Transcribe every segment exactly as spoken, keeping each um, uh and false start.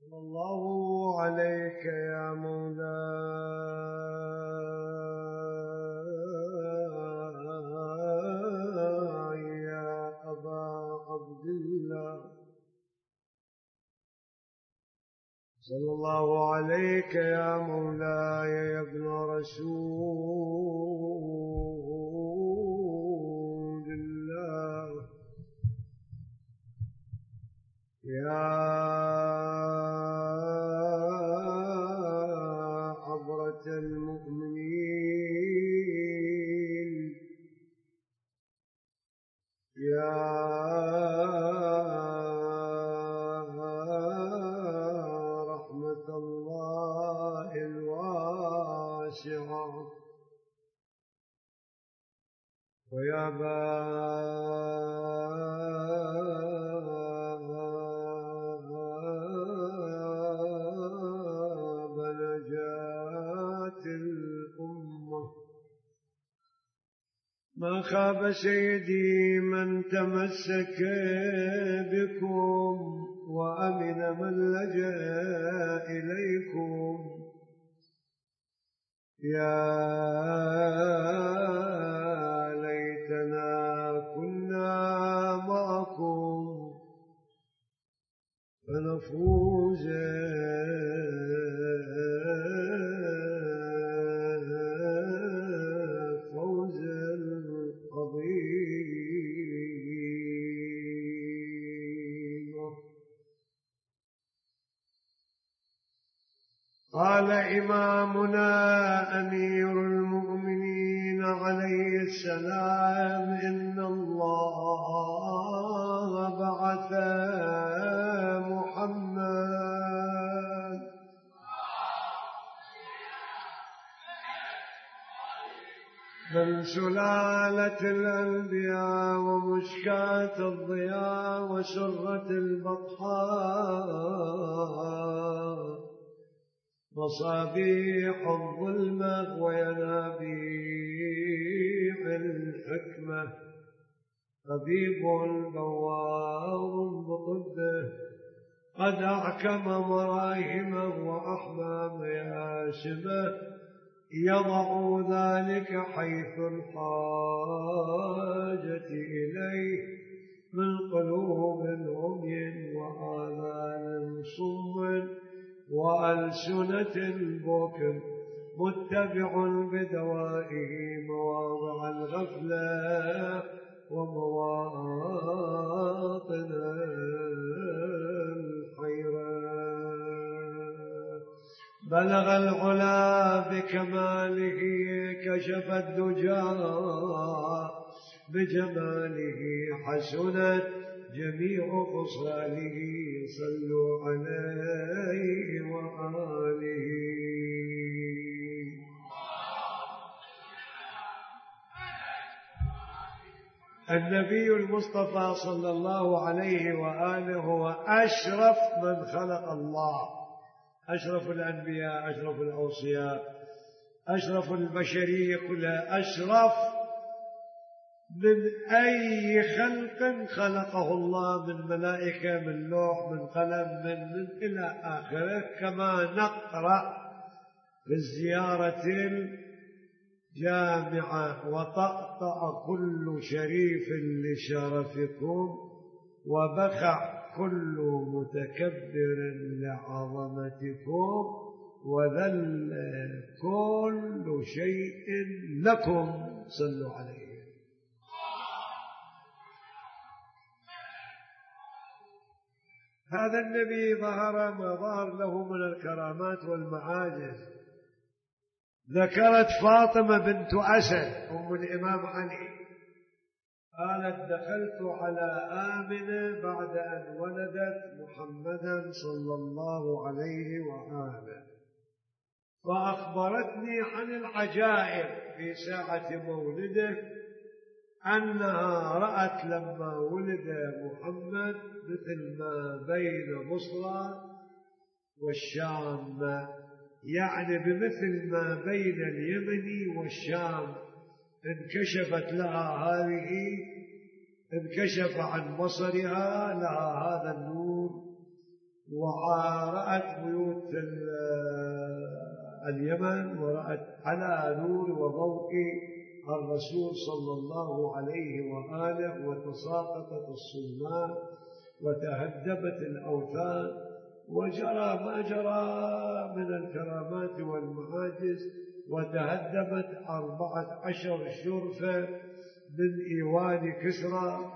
صلى الله عليك يا مولاي يا أبا عبد الله، صلى الله عليك يا مولاي يا ابن رسول الله، يا عبرة المؤمنين، يا رحمة الله الواسعة، ويا باب نجاة الأمة، ما خاب سيدي من تمسك بكم، وأمن من لجأ إليكم، يا ليتنا كنا معكم فنفوز فوزا عظيما. قال إمامنا أمير المؤمنين عليه السلام: إن الله بعث محمد من سلالة الأنبياء ومشكاة الضياء وسرة البطحاء، مصابيح الظلمة وينابيع الحكمة، طبيب بواب بطبه قد أحكم مراهمه وأحمى مياسمه، يضع ذلك حيث الحاجة إليه من قلوب عمي وآذان صم وألسنة بكم، متبع بدوائه مواضع الغفلة ومواطن الحيرة، بلغ العلا بكماله، كشف الدجى بجماله، حسنت جميع خصاله، صلوا عليه وآله. النبي المصطفى صلى الله عليه وآله هو أشرف من خلق الله، أشرف الأنبياء، أشرف الأوصياء، أشرف البشرية كلها، أشرف من أي خلق خلقه الله، من ملائكة، من لوح، من قلم، من, من إلى آخره، كما نقرأ في الزيارة الجامعة: وطأطأ كل شريف لشرفكم، وبخع كل متكبر لعظمتكم، وذل كل شيء لكم، صلوا عليه. هذا النبي ظهر ما ظهر له من الكرامات والمعاجز. ذكرت فاطمة بنت أسد أم الإمام علي، قالت: دخلت على آمنة بعد أن ولدت محمدا صلى الله عليه وآله، فأخبرتني عن العجائب في ساعة مولده، أنها رأت لما ولد محمد مثل ما بين بصرى والشام، يعني بمثل ما بين اليمن والشام، انكشفت لها هذه، انكشف عن بصرها لها هذا النور ورأت بيوت اليمن، ورأت على نور وضوء الرسول صلى الله عليه وآله، وتساقطت الصلمان وتهدمت الأوثان، وجرى ما جرى من الكرامات والمعاجز، وتهدمت أربعة عشر شرفة من إيوان كسرى،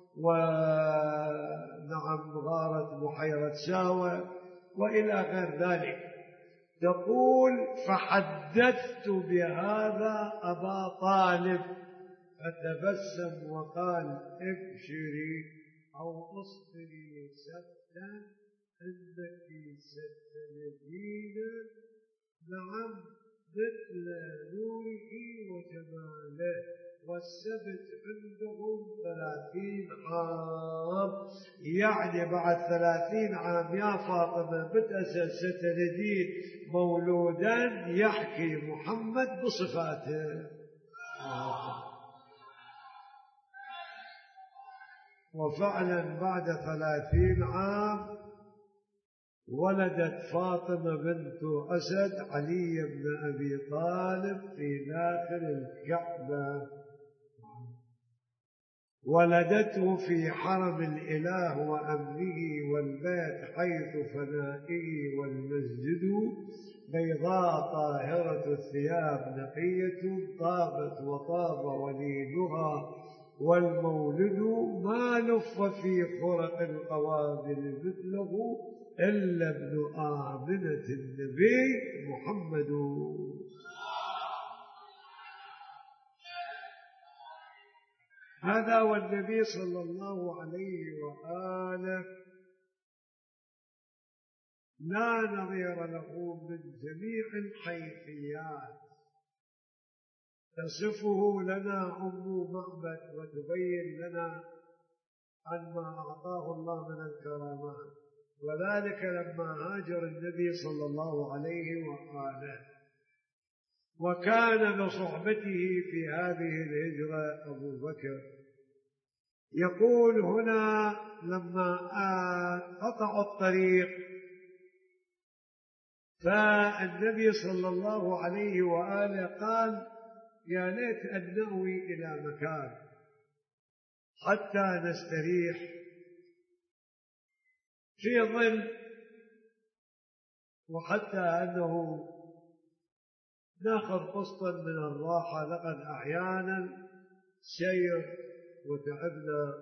ونعم غارت بحيرة ساوة وإلى غير ذلك. تقول فحدثت بهذا أبا طالب فتبسم وقال ابشري أو اصبري سبتا إنك ستلدين نعم مثل نوره وجماله، والسبت عندهم ثلاثين عام، يعني بعد ثلاثين عام يا فاطمة بنت أسد ستلدين مولودا يحكي محمد بصفاته. وفعلا بعد ثلاثين عام ولدت فاطمة بنت أسد علي بن أبي طالب في داخل الكعبة، ولدته في حرم الإله وأمره والبيت حيث فنائه والمسجد، بيضاء طاهرة الثياب نقية، طابت وطاب وليدها، والمولد ما لف في خرق القوابل مثله إلا ابن آمنة النبي محمد. هذا والنبي صلى الله عليه وآله لا نظير له من جميع الحيثيات، تصفه لنا أم معبد وتبين لنا عن ما أعطاه الله من الكرامات، وذلك لما هاجر النبي صلى الله عليه وآله، وكان بصحبته في هذه الهجرة أبو بكر. يقول هنا لما قطعوا الطريق فالنبي صلى الله عليه وآله قال يا ليت أن نأوي إلى مكان حتى نستريح في ظل، وحتى أنه ناخذ قسطا من الراحة، لقد أحيانا سير وتعبنا.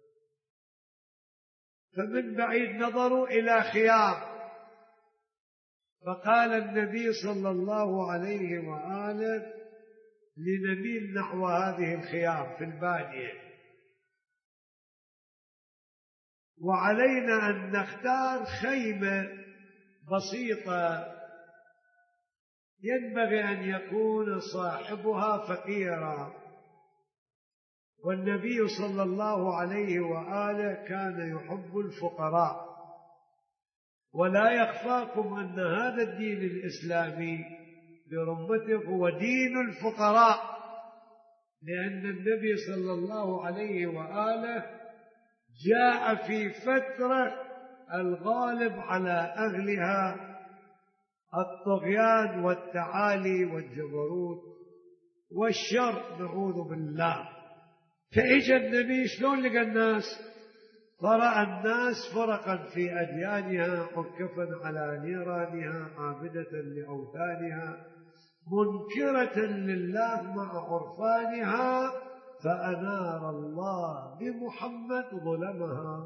فمن بعيد نظروا إلى خيام، فقال النبي صلى الله عليه وآله لنميل نحو هذه الخيام في البادية، وعلينا أن نختار خيمة بسيطة ينبغي أن يكون صاحبها فقيرا، والنبي صلى الله عليه وآله كان يحب الفقراء. ولا يخفاكم أن هذا الدين الإسلامي برمته هو دين الفقراء، لأن النبي صلى الله عليه وآله جاء في فترة الغالب على أهلها الطغيان والتعالي والجبروت والشر نعوذ بالله. فإجا النبي شلون لقى الناس؟ فرأى الناس فرقا في أديانها، مركفا على نيرانها، عابدة لأوثانها، منكرة لله مع عرفانها، فأنار الله بمحمد ظلمها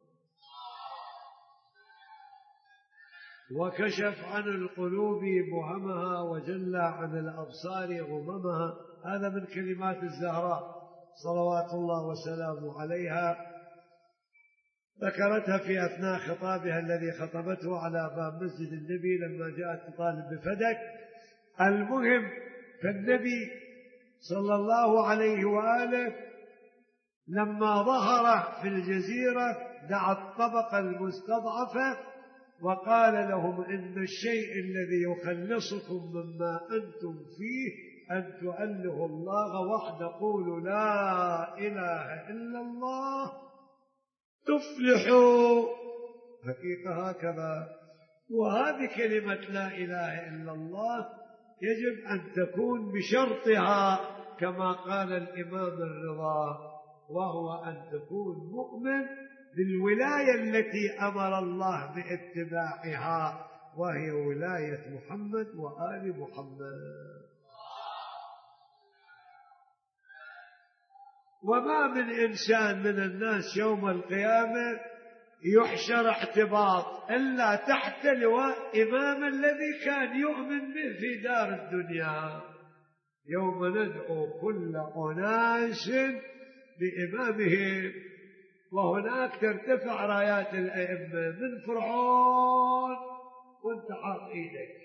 وكشف عن القلوب بهمها وجلى عن الأبصار غممها. هذا من كلمات الزهراء صلوات الله وسلامه عليها، ذكرتها في أثناء خطابها الذي خطبته على باب مسجد النبي لما جاءت تطالب بفدك. المهم، فالنبي صلى الله عليه وآله لما ظهر في الجزيرة دعا الطبقة المستضعفة وقال لهم إن الشيء الذي يخلصكم مما أنتم فيه أن تؤلهوا الله وحده، قولوا لا إله إلا الله تفلحوا. حقيقة هكذا. وهذه كلمة لا إله إلا الله يجب أن تكون بشرطها كما قال الإمام الرضا، وهو أن تكون مؤمن بالولاية التي أمر الله باتباعها، وهي ولاية محمد وآل محمد. وما من إنسان من الناس يوم القيامة يحشر اعتباط إلا تحت لواء إمام الذي كان يؤمن به في دار الدنيا. يوم ندعو كل أناس بإمامهم، وهناك ترتفع رايات الأئمة من فرعون وانت حاط ايدك،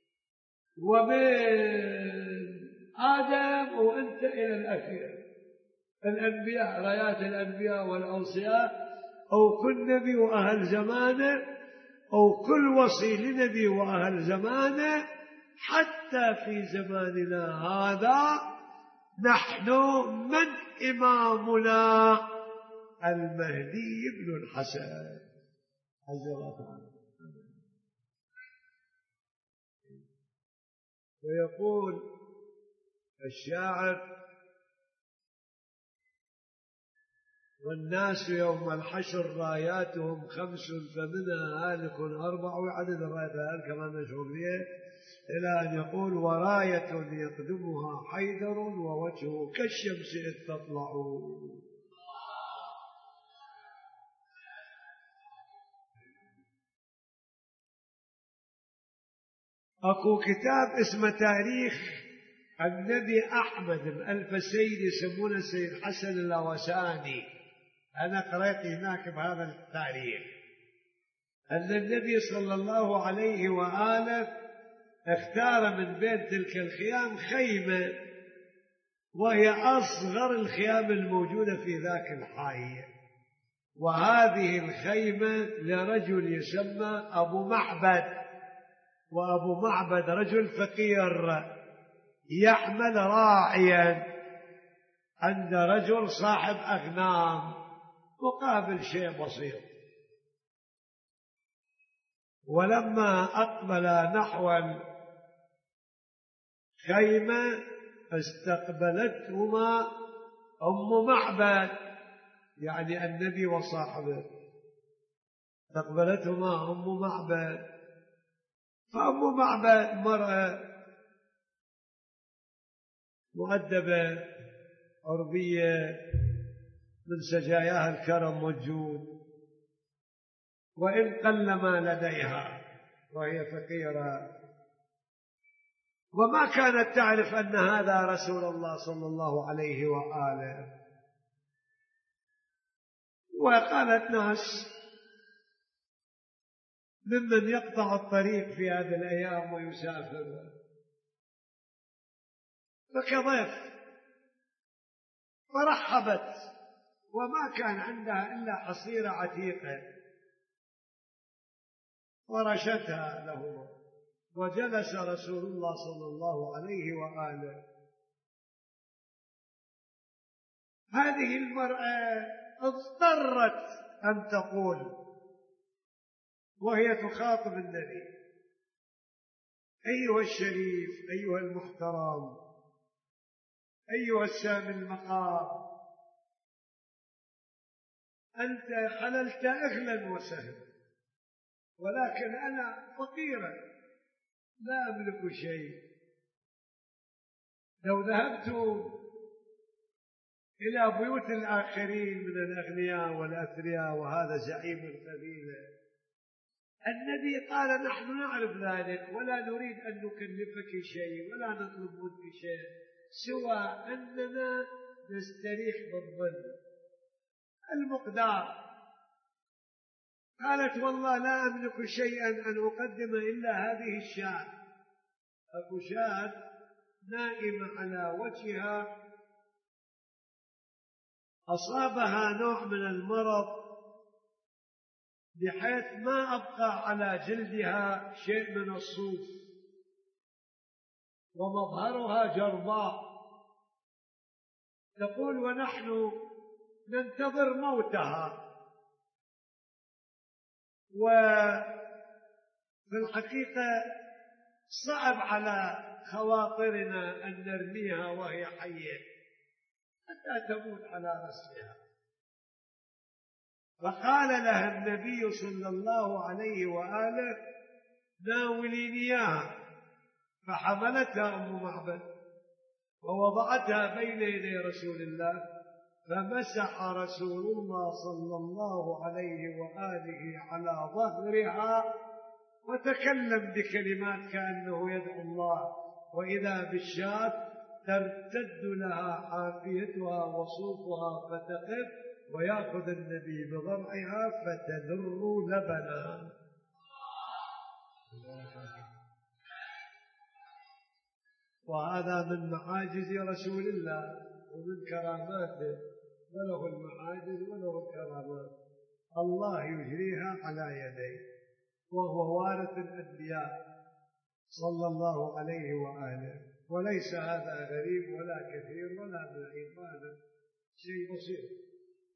ومن آدم وانت إلى الأخير، الأنبياء رايات الأنبياء والأوصياء، أو كل نبي وأهل زمانه، أو كل وصي لنبي وأهل زمانه. حتى في زماننا هذا نحن من إمامنا المهدي بن الحسن عز الله. ويقول الشاعر: والناس يوم الحشر راياتهم خمس فمنها هالك أربع، وعدد الرايات هالك كما مشهور به، إلى أن يقول: وراية يقدمها حيدر ووجهه كالشمس إذ تطلع. أكو كتاب اسمه تاريخ النبي أحمد ألف سيد يسمونه سيد حسن الأوساني. أنا قرأت هناك بهذا التاريخ أن النبي صلى الله عليه وآله اختار من بين تلك الخيام خيمة، وهي أصغر الخيام الموجودة في ذاك الحي. وهذه الخيمة لرجل يسمى أبو معبد، وأبو معبد رجل فقير يعمل راعيا عند رجل صاحب أغنام مقابل شيء بسيط. ولما أقبل نحو الخيمة استقبلتهما أم معبد، يعني النبي وصاحبه، استقبلتهما أم معبد. فأم معبد مرأة مؤدبة عربية من سجاياها الكرم موجود، وإن قل ما لديها وهي فقيرة، وما كانت تعرف أن هذا رسول الله صلى الله عليه وآله. وقالت: ناس ممن يقطع الطريق في هذه الأيام ويسافر، فكضيف، فرحبت، وما كان عندها إلا حصيرة عتيقة، ورشتها له. وجلس رسول الله صلى الله عليه وآله. هذه المرأة اضطرت أن تقول وهي تخاطب النبي: أيها الشريف، أيها المحترم، أيها السامي المقام، أنت حللت أهلا وسهلا، ولكن أنا فقيرة لا أملك شيء. لو ذهبت إلى بيوت الآخرين من الأغنياء والأثرياء وهذا زعيم القبيلة، النبي قال: نحن نعرف ذلك ولا نريد أن نكلفك شيء ولا نطلب منك شيء سوى أننا نستريح بالظل المقدار. قالت: والله لا أملك شيئا أن أقدم إلا هذه الشاة. أكو شاة نائمة على وجهها، أصابها نوع من المرض بحيث ما أبقى على جلدها شيء من الصوف، ومظهرها جرباء. تقول: ونحن ننتظر موتها. وفي الحقيقة صعب على خواطرنا أن نرميها وهي حية حتى تموت على رسلها. فقال لها النبي صلى الله عليه وآله ناوليني إياها، فحملتها أم معبد ووضعتها بين يدي رسول الله، فمسح رسول الله صلى الله عليه وآله على ظهرها وتكلم بكلمات كأنه يدعو الله، وإذا بالشاة ترتد لها حافيتها وصوفها فتقف، ويأخذ النبي بضرعها فتذر لبنا. وهذا من معاجز رسول الله ومن كراماته، وله المعاجز وله الكرامات الله يجريها على يديه، وهو وارث الأنبياء صلى الله عليه وآله. وليس هذا غريب ولا كثير ولا بعيد، هذا شيء بسيط.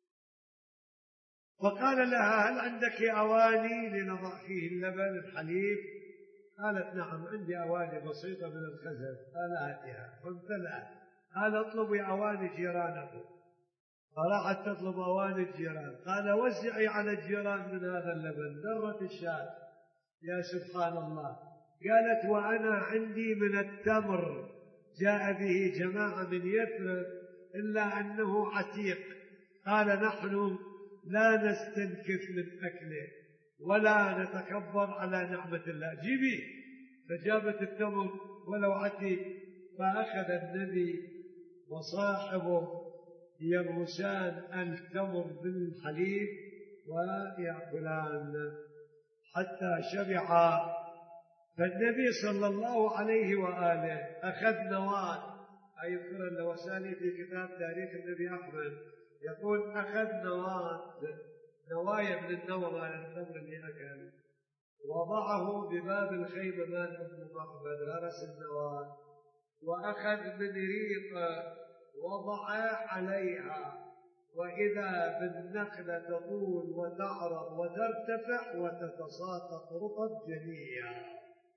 فقال لها هل عندك أواني لنضع فيه اللبن الحليب؟ قالت نعم عندي أواني بسيطة من الخزف. قال هاتها، فامتلأت. قال اطلبي أواني جيرانكم. فراحت تطلب أواني الجيران. قال وزعي على الجيران من هذا اللبن. درت الشاة، يا سبحان الله. قالت وأنا عندي من التمر جاء به جماعة من يثرب إلا أنه عتيق. قال نحن لا نستنكف من أكله ولا نتكبر على نعمة الله، جيبي. فجابت التمر ولو عتيق، فأخذ النبي وصاحبه يغرسان التمر بالحليب ويأكلان حتى شبعا. فالنبي صلى الله عليه وآله أخذ نواة، أي يذكر اللوساني في كتاب تاريخ النبي أحمد، يقول أخذ نواة، نوايا من النوى مال التمر اللي أكل، وضعه بباب الخيمة مال أم محمد، غرس النواة، وأخذ من ريق وضع عليها، وإذا بالنخلة تطول وتعرض وترتفع وتتساقط رطب جنيا.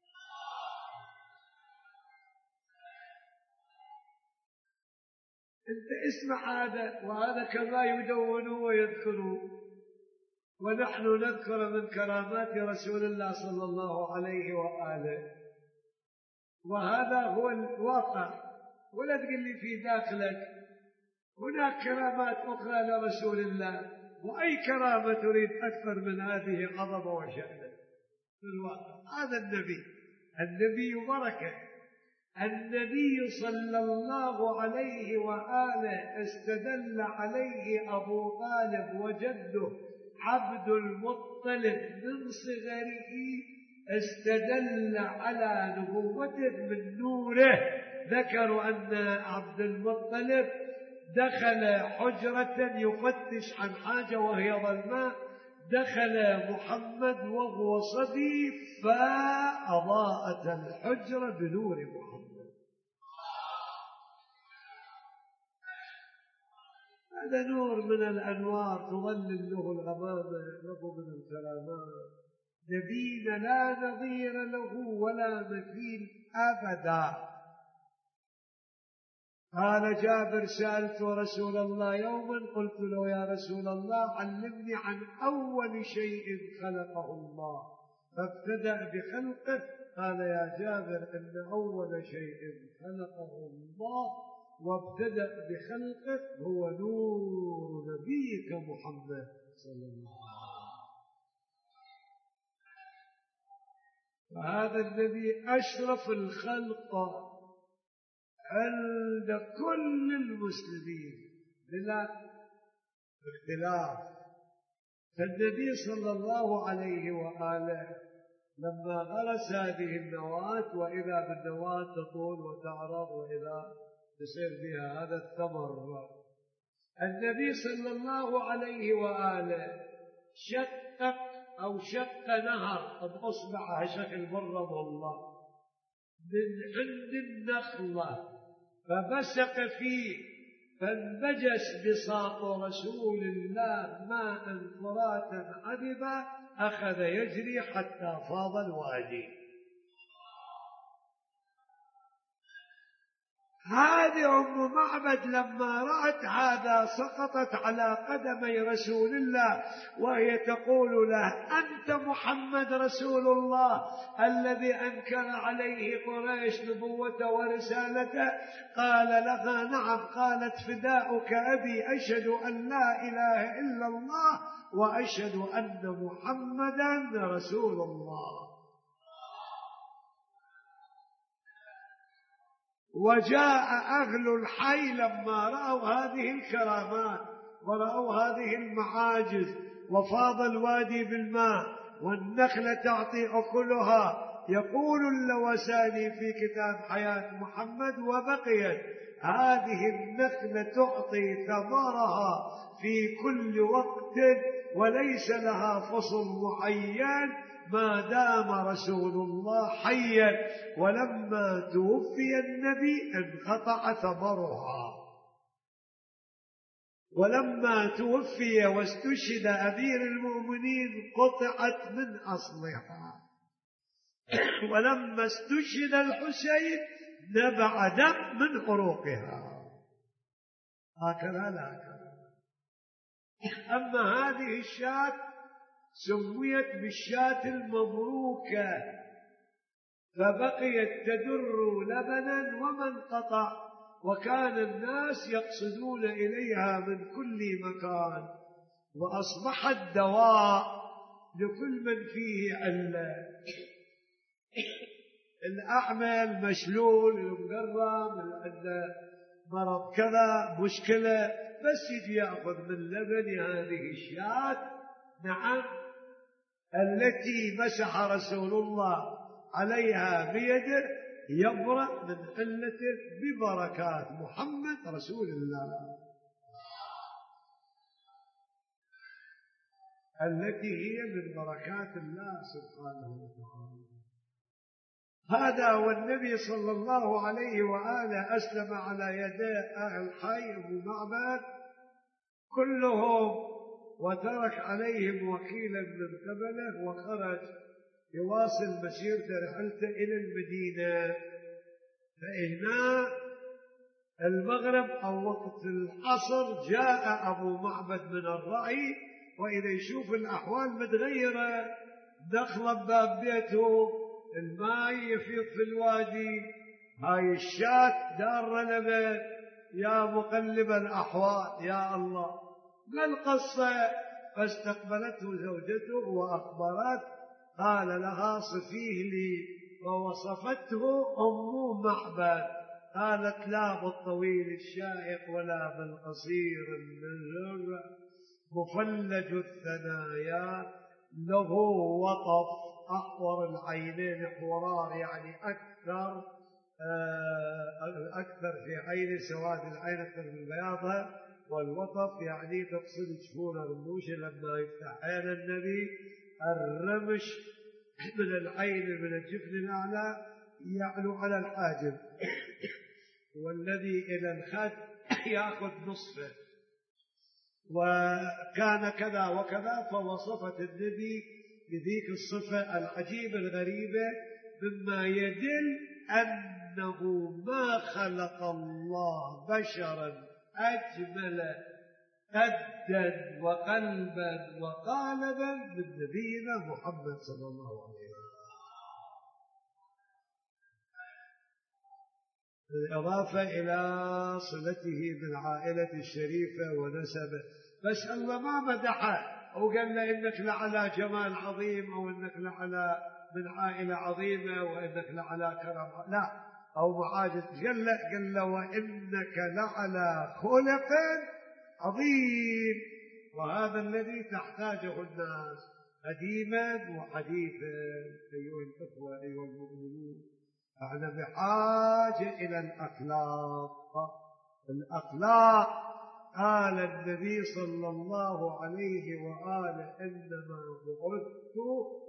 أنت اسمع هذا، وهذا كما يدونوا ويذكروا، ونحن نذكر من كرامات رسول الله صلى الله عليه وآله، وهذا هو الواقع. ولا تقل لي في داخلك هناك كرامات أخرى لرسول الله، وأي كرامة تريد أكثر من هذه عظمة وشأنه في الواقع. هذا النبي، النبي بركة. النبي صلى الله عليه وآله استدل عليه أبو طالب وجده عبد المطلب من صغره، استدل على نبوته من نوره. ذكروا أن عبد المطلب دخل حجرة يفتش عن حاجة وهي ظلماء، دخل محمد وهو صبي فأضاءت الحجرة بنور محمد. هذا نور من الأنوار تظلل له الغمامة، له من الكرامات. نبينا لا نظير له ولا مثيل أبدا. قال جابر سألت رسول الله يوما قلت له يا رسول الله علمني عن أول شيء خلقه الله، فابتدأ بخلقه. قال يا جابر إن أول شيء خلقه الله وابتدأ بخلقه هو نور نبيك محمد صلى الله عليه وسلم. فهذا النبي أشرف الخلق عند كل المسلمين بلا اختلاف. فالنبي صلى الله عليه وآله لما غرس هذه النواة، وإذا بالنواة تطول وتعرض وإذا يصير بها هذا الثمر، النبي صلى الله عليه وآله شقق أو شق نهر بأصبعه شكل برم الله من عند النخلة، فبسق فيه فانبجس بساط رسول الله ماء فراتا عذبا أخذ يجري حتى فاض الوادي. هذه أم معبد لما رأت هذا سقطت على قدمي رسول الله وهي تقول له: أنت محمد رسول الله الذي أنكر عليه قريش نبوته ورسالته؟ قال لها: نعم. قالت: فداؤك أبي، أشهد أن لا إله إلا الله وأشهد أن محمدا رسول الله. وجاء أهل الحي لما رأوا هذه الكرامات ورأوا هذه المعاجز، وفاض الوادي بالماء والنخلة تعطي أكلها. يقول اللوساني في كتاب حياة محمد: وبقيت هذه النخلة تعطي ثمرها في كل وقت وليس لها فصل معين ما دام رسول الله حيا، ولما توفي النبي انقطع ثمرها، ولما توفي واستشهد أمير المؤمنين قطعت من أصلها، ولما استشهد الحسين نبع دم من عروقها. هكذا لا هكذا. أما هذه الشاة سميت بالشاة المبروكة، فبقيت تدر لبنا وما انقطع، وكان الناس يقصدون إليها من كل مكان، وأصبحت دواء لكل من فيه علة. الأعمى المشلول المقرم عنده مرض كذا مشكلة، بس يجي يأخذ من لبن هذه الشاة، نعم، التي مسح رسول الله عليها بيده، يبرأ من علته ببركات محمد رسول الله، التي هي من بركات الله سبحانه وتعالى. هذا والنبي صلى الله عليه وآله أسلم على يدي أهل حي أبو معبد كلهم، وترك عليهم وكيلا من قبله، وخرج يواصل مسيرته رحلته إلى المدينة. فإثناء المغرب أو وقت العصر جاء أبو معبد من الرعي، وإذا يشوف الأحوال متغيرة، دخل باب بيته الماء يفيض في الوادي، هاي الشاة دار لبن، يا مقلب الأحوال يا الله، ما القصة؟ فاستقبلته زوجته وأخبرت، قال لها: صفيه لي. ووصفته أم معبد، قالت: لا بالطويل الشائق ولا بالقصير النزر، مفلج الثنايا، له وطف، أحور العينين حورار، يعني أكثر أكثر في عين سواد العين أكثر من بياضها، والوطف يعني تقصد جفون الرموش لما يفتح عين النبي، الرمش من العين من الجفن الأعلى يعلو على الحاجب، والذي إلى الخد يأخذ نصفه، وكان كذا وكذا. فوصفت النبي بذيك الصفة العجيبة الغريبة، مما يدل أنه ما خلق الله بشرا أجمل قدا وقلبا وقالبا من نبينا محمد صلى الله عليه وسلم، بالإضافة إلى صلته بالعائلة الشريفة ونسبه. بس الله ما مدحه وقال له إنك لعلى جمال عظيم، أو إنك لعلى من عائلة عظيمة، وإنك لعلى كرم، لا، أو معاجز، قال له قال له وإنك لعلى خلق عظيم. وهذا الذي تحتاجه الناس قديما وحديثا. أيها الأخوة أيها المؤمنون، احنا بحاجة إلى الأخلاق. الأخلاق قال النبي صلى الله عليه وآله: إنما بعثت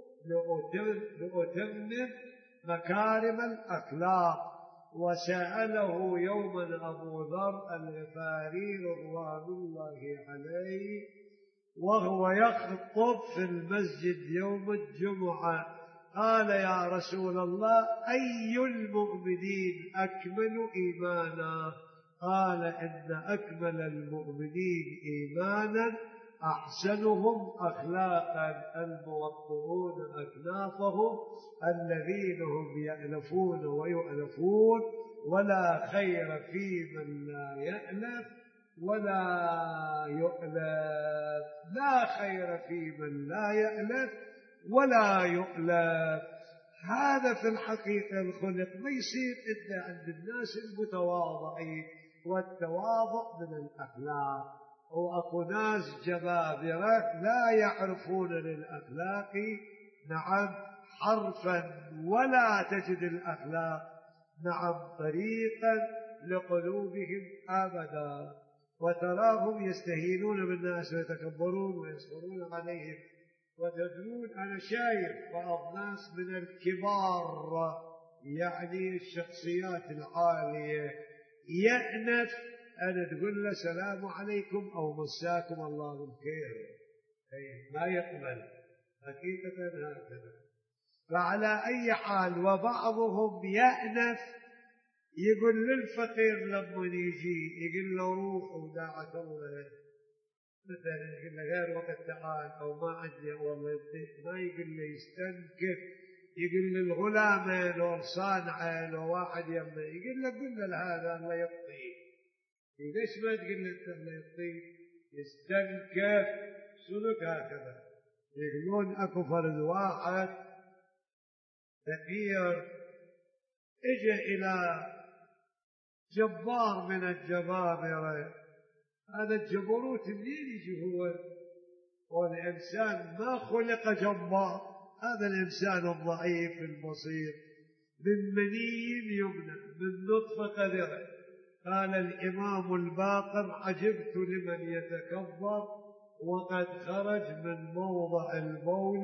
لأتمم مكارم الأخلاق. وسأله يوما أبو ذر الغفاري رضوان الله عليه: وهو يخطب في المسجد يوم الجمعة، قال يا رسول الله أي المؤمنين أكمل إيمانا؟ قال إن أكمل المؤمنين إيمانا أحسنهم أخلاقا الموطئون أكنافهم الذين هم يألفون ويؤلفون، ولا خير في من لا يألف ولا يؤلف. لا خير في من لا يألف ولا يؤلف. هذا في الحقيقة الخلق ما يصير إلا عند الناس المتواضعين، والتواضع من الأخلاق. وأكو ناس جبابرة لا يعرفون للأخلاق نعم حرفا، ولا تجد الأخلاق نعم طريقا لقلوبهم أبدا، وتراهم يستهينون بالناس ويتكبرون ويصبرون عليهم. وتدرون أنا شايف بعض ناس من الكبار يعني الشخصيات العالية يأنف أن تقول له سلام عليكم أو مساكم الله بالخير، ما يقبل حقيقة هكذا. فعلى أي حال، وبعضهم يأنف يقول للفقير لما يجي يقول له روح وداعة الله، مثلا يقول له غير وقت تعال أو ما عندي والله يطيق، ما يقول له يستنكف، يقول للغلام لو صانعه لو واحد يمه يقول له قل له هذا الله يطيق. ليش ما تقول له انت الله يطيق؟ يستنكف سلوك هكذا. يقولون اكو فرد واحد فقير اجى الى جبار من الجبابرة. هذا الجبروت منين يجي؟ هو والإنسان ما خلق جبار، هذا الإنسان الضعيف البسيط من مني يمنى من نطفة قذرة. قال الإمام الباقر عجبت لمن يتكبر وقد خرج من موضع البول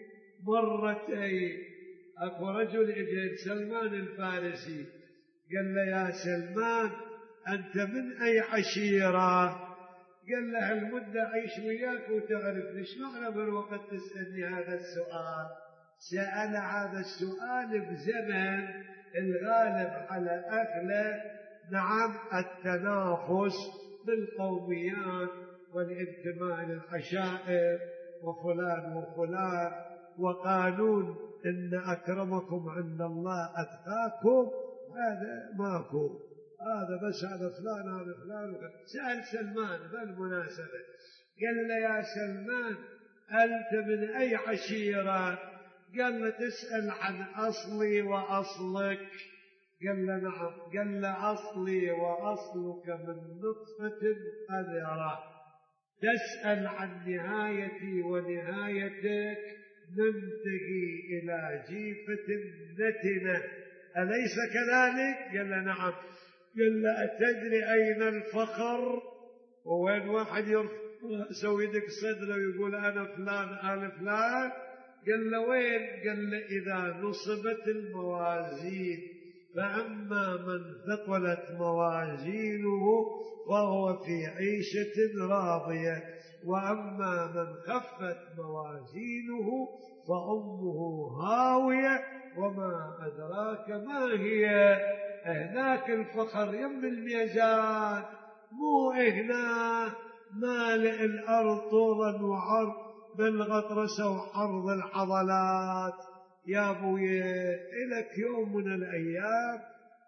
مرتين. أكو رجل اجى سلمان الفارسي قال له يا سلمان أنت من أي عشيرة؟ قال له المدة أعيش وياك وتعرف ليش معنى من وقت تسألني هذا السؤال؟ سأل هذا السؤال بزمن الغالب على أهله نعم التنافس بالقوميات والانتماء للعشائر وفلان وفلان، وقانون إن أكرمكم عند الله أتقاكم، هذا ماكو، هذا بس هذا فلان هذا فلان. سأل سلمان بالمناسبة قال له يا سلمان أنت من أي عشيرة؟ قال له تسأل عن أصلي وأصلك؟ قال له نعم. قال له أصلي وأصلك من نطفة قذرة، تسأل عن نهايتي ونهايتك ننتهي إلى جيفة نتنة، أليس كذلك؟ قال له نعم. قال له أتدري أين الفخر؟ وين واحد يرفع يدك صدره ويقول أنا فلان أنا فلان؟ قال له وين؟ قال له إذا نصبت الموازين فأما من ثقلت موازينه فهو في عيشة راضية، وأما من خفت موازينه فأمه هاوية وما أدراك ما هي. هناك الفخر يم الميزان، مو هنا مالئ الأرض طولا وعرض بالغطرسة وعرض العضلات. يا أبويا إلك يوم من الأيام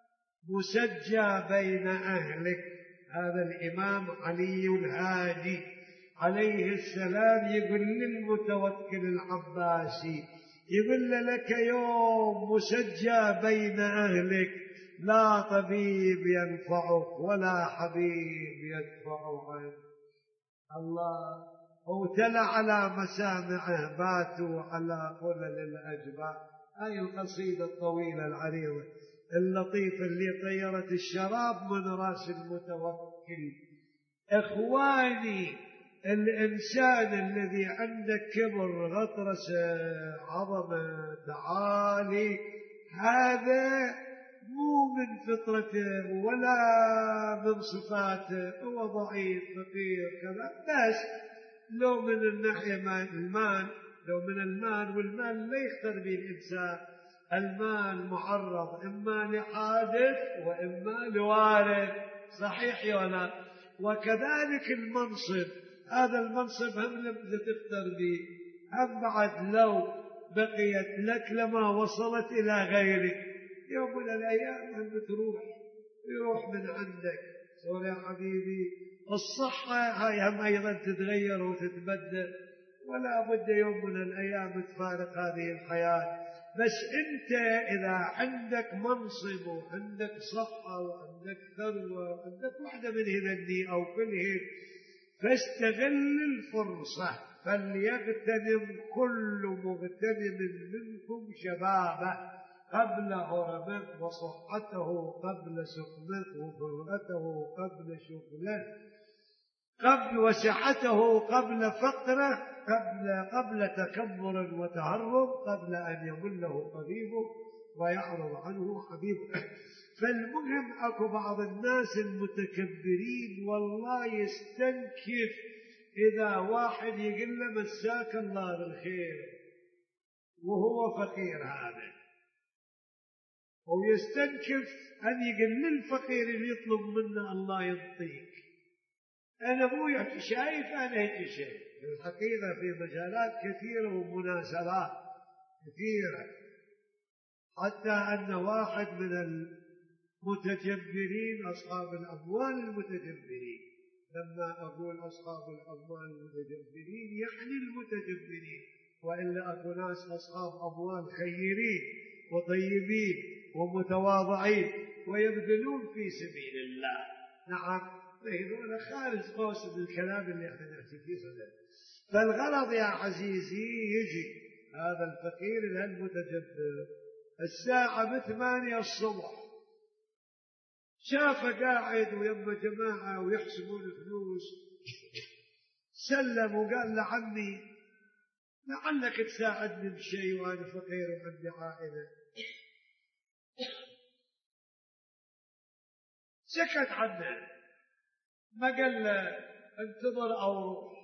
مسجى بين أهلك. هذا الإمام علي الهادي عليه السلام يقول للمتوكل العباسي، يقول لك يوم مسجى بين أهلك، لا طبيب ينفعك ولا حبيب يدفع عنك. الله وتلا على مسامعه باتوا على قلل الأجباء. هاي القصيدة الطويلة العريضة اللطيفة اللي طيرت الشراب من راس المتوكل. إخواني الإنسان الذي عنده كبر غطرسة عظمة تعالي، هذا مو من فطرته ولا من صفاته، هو ضعيف فقير كذا، بس لو من الناحية المال، لو من المال، والمال لا يختار به الإنسان، المال معرض إما لحادث وإما لوارث، صحيح يا لا؟ وكذلك المنصب، هذا المنصب هم لم تختار به، هم بعد لو بقيت لك لما وصلت إلى غيرك، يوم من الأيام هم بتروح، يروح من عندك. صور يا حبيبي، الصحة هاي هم أيضا تتغير وتتبدل، ولا بد يوم من الأيام تفارق هذه الحياة. بس أنت إذا عندك منصب وعندك صحة وعندك ثروة وعندك واحدة من هذني أو كلهم، فاستغل الفرصة، فليغتنم كل مغتنم منكم شبابه قبل هرمه، وصحته قبل سقمه، وفرغته قبل شغله، قبل وسعته قبل فقره، قبل قبل تكبر وتهرب، قبل أن يمله قريبه ويعرض عنه حبيبه. فالمهم أكو بعض الناس المتكبرين والله يستنكف إذا واحد يقول له مساك الله بالخير وهو فقير هذا، ويستنكف أن يقول للفقير اللي يطلب منه الله يعطيك. أنا مو شايف أنا هيك شيء الحقيقة في مجالات كثيرة ومناسبات كثيرة، حتى أن واحد من المتجبرين أصحاب الأموال المتجبرين، لما أقول أصحاب الأموال المتجبرين يعني المتجبرين، وإلا أكو ناس أصحاب أموال خيرين وطيبين ومتواضعين ويبذلون في سبيل الله. نعم، هذول خارج قوس الكلام اللي احنا نحكي فيه صدق. فالغرض يا عزيزي يجي هذا الفقير المتجبر الساعة بثمانية الصبح، شافه قاعد ويما جماعة ويحسبون الفلوس، سلم وقال له عمي لعلك تساعدني بشيء وأنا فقير وعندي عائلة. سكت عنه، ما قال له انتظر أو روح،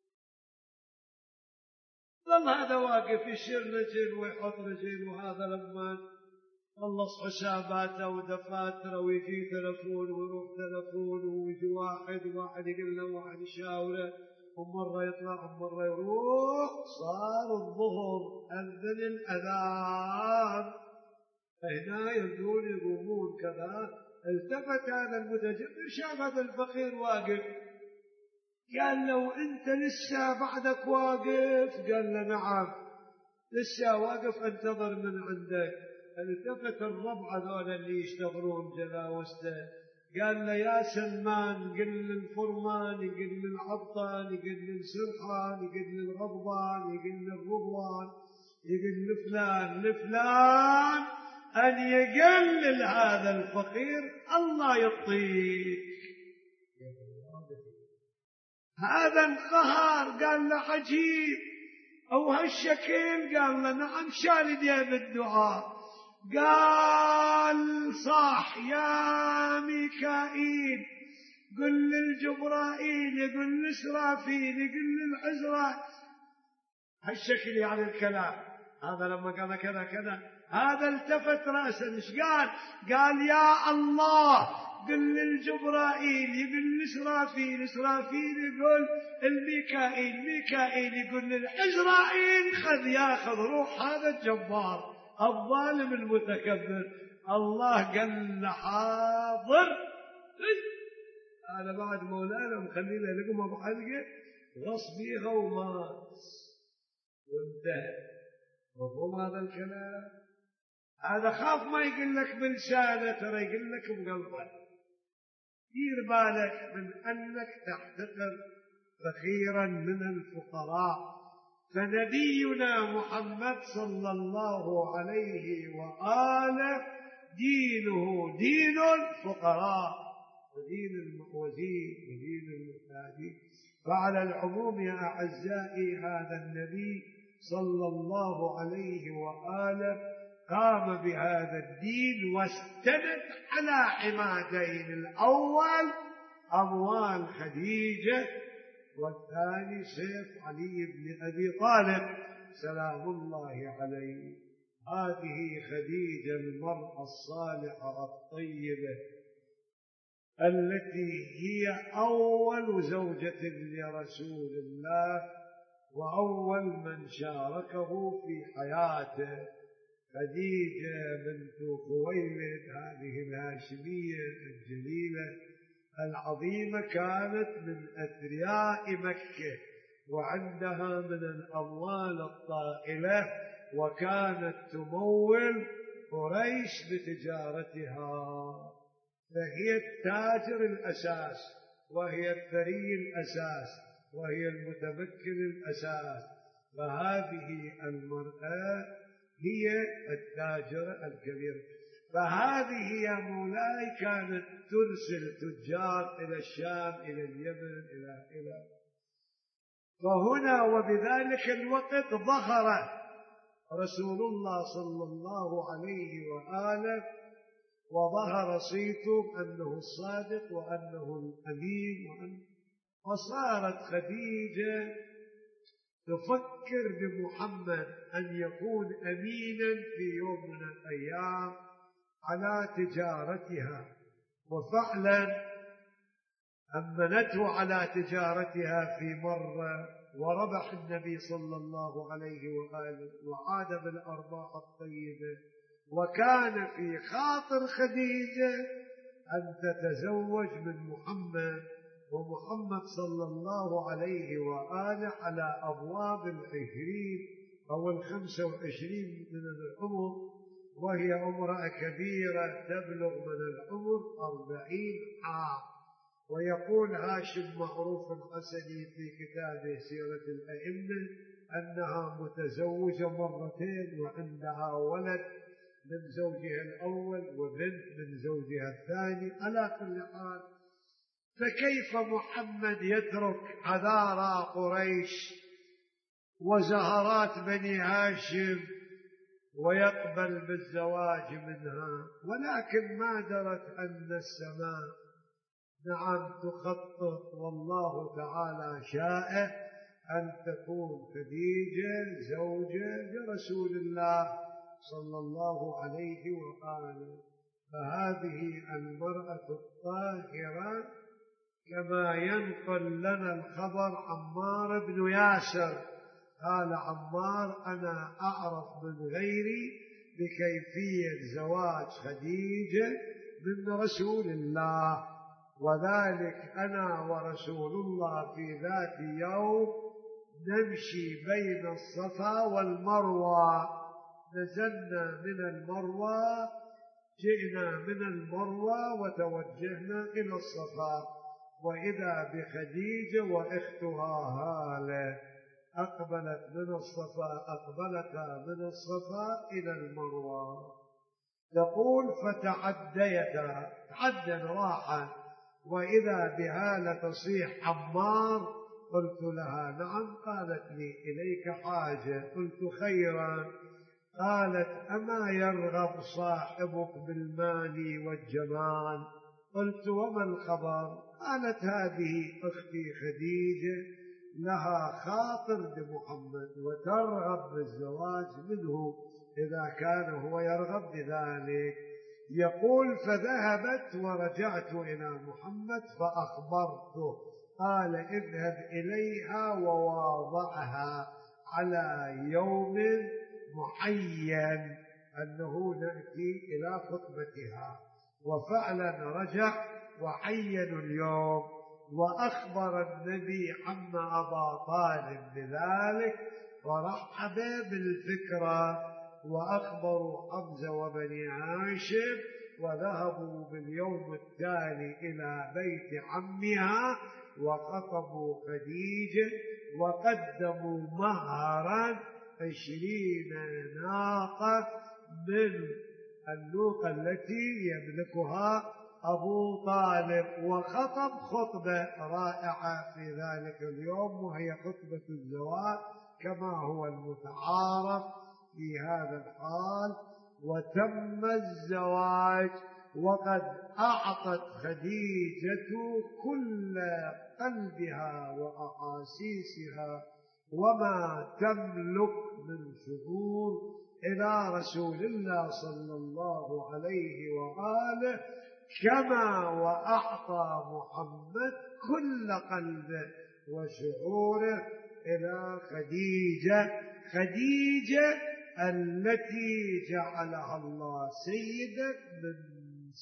ظل هذا واقف يشير رجل ويحط رجل، وهذا لما خلص حساباته ودفاتره ويجي تلفون ويروح تلفون ويجي واحد واحد يقول له واحد يشاوره، ومرة يطلع ومرة يروح، صار الظهر أذن الأذان، هنا يبدون يقومون كذا. التفت هذا المتجبر شاف هذا الفقير واقف، قال له أنت لسه بعدك واقف؟ قال له نعم لسه واقف أنتظر من عندك. التفت الربع هذول اللي يشتغلون جلاوسته، قال له يا سلمان قل للفرمان، يقل للعبطان، يقل للسرحان، يقل للغضبان، يقل للرضوان، يقل لفلان لفلان أن يقلل هذا الفقير الله يعطيك. هذا انقهر، قال له عجيب أو هالشكل؟ قال له نعم، شال يديه بالدعاء. قال صح يا ميكائيل، قل للجبرائيل، يقول لإسرافيل، يقول للعزرائيل، هالشكل يعني الكلام. هذا لما قال كذا كذا، هذا التفت رأسا ايش قال؟ قال يا الله قل للجبرائيل، يقول لإسرافيل، إسرافيل يقول الميكائيل، ميكائيل يقول للعزرائيل خذ ياخذ روح هذا الجبار الظالم المتكبر. الله قال له حاضر. أنا بعد مولانا مخلينا لقمة بحلقة غص بيها ومات وانتهى. مفهوم هذا الكلام؟ هذا خاف ما يقول لك بلسانه، ترى يقول لك بقلبك. دير بالك من أنك تحتقر فقيرا من الفقراء. فنبينا محمد صلى الله عليه وآله دينه دين الفقراء ودين المحوزين ودين المحتاجين. فعلى العموم يا أعزائي هذا النبي صلى الله عليه وآله قام بهذا الدين واستند على عمادين: الأول أموال خديجة والثاني سيف علي بن أبي طالب سلام الله عليه. هذه خديجة المرأة الصالحة الطيبة التي هي أول زوجة لرسول الله وأول من شاركه في حياته. خديجة بنت خويلد هذه الهاشمية الجليلة العظيمة كانت من أثرياء مكة وعندها من الأموال الطائلة وكانت تمول قريش بتجارتها، فهي التاجر الأساس وهي الثري الأساس وهي المتمكن الأساس. فهذه المرأة هي التاجرة الكبيرة. فهذه يا مولاي كانت ترسل تجار إلى الشام إلى اليمن إلى إلى فهنا وبذلك الوقت ظهر رسول الله صلى الله عليه وآله وظهر صيته أنه الصادق وأنه الأمين وأن فصارت خديجة تفكر بمحمد أن يكون أمينا في يوم من الأيام على تجارتها، وفعلا أمنته على تجارتها في مرة وربح النبي صلى الله عليه وآله وعاد بالأرباح الطيبة. وكان في خاطر خديجة أن تتزوج من محمد، ومحمد صلى الله عليه وآله على أبواب العشرين أو الخمسة وعشرين من العمر، وهي امرأة كبيرة تبلغ من العمر أربعين عام. ويقول هاشم معروف الحسني في كتابه سيرة الأئمة أنها متزوجة مرتين وعندها ولد من زوجها الأول وبنت من زوجها الثاني. على كل حال، فكيف محمد يترك عذارى قريش وزهرات بني هاشم ويقبل بالزواج منها؟ ولكن ما درت أن السماء نعم تخطط، والله تعالى شاء أن تكون خديجة زوجة لرسول الله صلى الله عليه وآله. فهذه المرأة الطاهرة كما ينقل لنا الخبر عمار بن ياسر، قال عمار: أنا أعرف من غيري بكيفية زواج خديجة من رسول الله، وذلك أنا ورسول الله في ذات يوم نمشي بين الصفا والمروة، نزلنا من المروة جئنا من المروة وتوجهنا إلى الصفا، وإذا بخديجة وإختها هالة أقبلت من الصفا أقبلتا من الصفا إلى المروة. تقول: فتعديتا، تعدن راحا، وإذا بهالة تصيح عمار. قلت لها: نعم. قالت لي: إليك حاجة. قلت: خيرا. قالت: أما يرغب صاحبك بالمال والجمال؟ قلت: وما الخبر؟ قالت: هذه أختي خديجة لها خاطر بمحمد وترغب بالزواج منه إذا كان هو يرغب بذلك. يقول: فذهبت ورجعت إلى محمد فأخبرته. قال: اذهب إليها وواضعها على يوم معين أنه نأتي إلى خطبتها. وفعلا رجع وعينوا اليوم، وأخبر النبي عم أبا طالب بذلك فرحب بالفكرة، وأخبروا حمزة وبني هاشم وذهبوا باليوم التالي إلى بيت عمها وخطبوا خديجة وقدموا مهرا عشرين ناقة من النوق التي يملكها أبو طالب، وخطب خطبة رائعة في ذلك اليوم وهي خطبة الزواج كما هو المتعارف في هذا الحال. وتم الزواج وقد أعطت خديجة كل قلبها وأحاسيسها وما تملك من شعور إلى رسول الله صلى الله عليه وآله، كما وأعطى محمد كل قلبه وشعوره إلى خديجة، خديجة التي جعلها الله سيدة من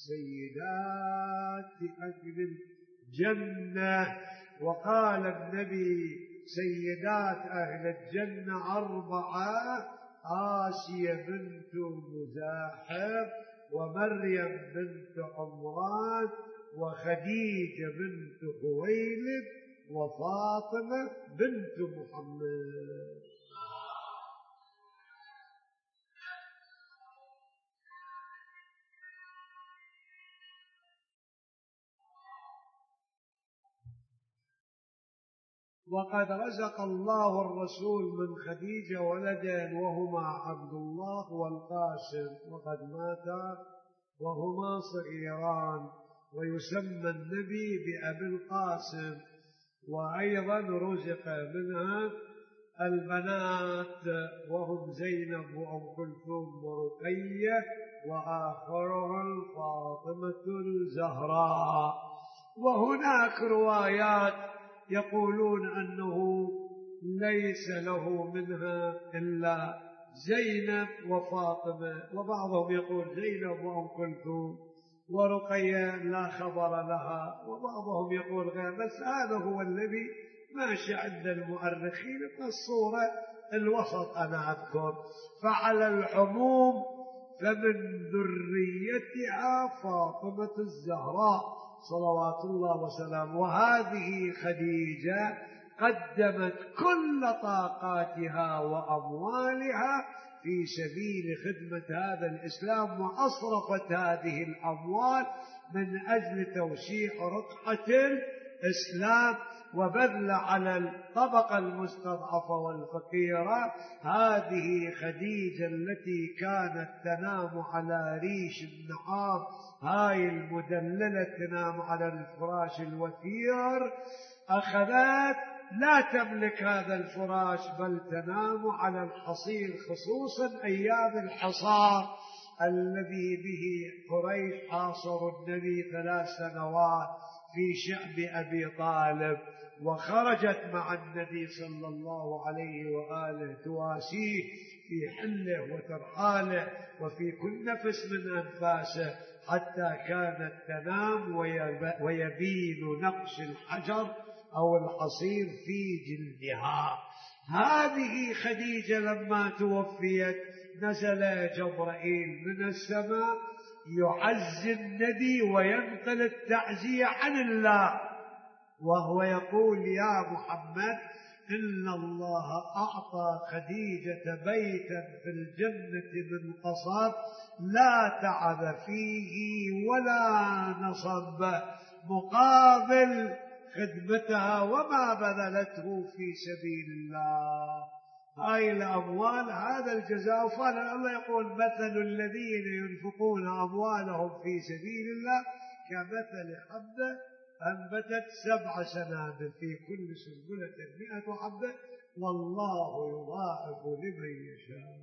سيدات أهل الجنة. وقال النبي سيدات أهل الجنة أربعة: آسيا بنت مزاحم، ومريم بنت عمران، وخديجة بنت خويلد، وفاطمة بنت محمد. وقد رزق الله الرسول من خديجة ولدين وهما عبد الله والقاسم، وقد ماتا وهما صغيران، ويسمى النبي بأبي القاسم. وأيضا رزق منها البنات وهم زينب وأم كلثوم ورقية، وآخرهم فاطمة الزهراء. وهناك روايات يقولون أنه ليس له منها إلا زينب وفاطمة، وبعضهم يقول زينب وأم كلثوم ورقية لا خبر لها، وبعضهم يقول غير. بس هذا هو الذي ماشي عند المؤرخين، فالصورة الوسط أنا أذكر. فعلى العموم فمن ذريتها فاطمة الزهراء صلوات الله وسلامه. وهذه خديجة قدمت كل طاقاتها وأموالها في سبيل خدمة هذا الإسلام، وأصرفت هذه الأموال من أجل توسيع رقعة الإسلام وبذل على الطبقة المستضعفة والفقيرة. هذه خديجة التي كانت تنام على ريش النعام، هاي المدللة تنام على الفراش الوثير، أخذت لا تملك هذا الفراش بل تنام على الحصير، خصوصا أيام الحصار الذي به قريش حاصروا النبي ثلاث سنوات في شعب أبي طالب، وخرجت مع النبي صلى الله عليه وآله تواسيه في حله وترحاله وفي كل نفس من أنفاسه، حتى كانت تنام ويبين نقش الحجر أو الحصير في جلدها. هذه خديجة لما توفيت نزل جبرائيل من السماء يعزي النبي وينقل التعزية عن الله، وهو يقول: يا محمد، إن الله أعطى خديجة بيتا في الجنة من قصب لا تعب فيه ولا نصب، مقابل خدمتها وما بذلته في سبيل الله. هاي الأموال هذا الجزاء. فعل الله يقول: مثل الذين ينفقون أموالهم في سبيل الله كمثل حبة أنبتت سبع سنابل في كل سنبلة مئة حبة والله يضاعف لمن يشاء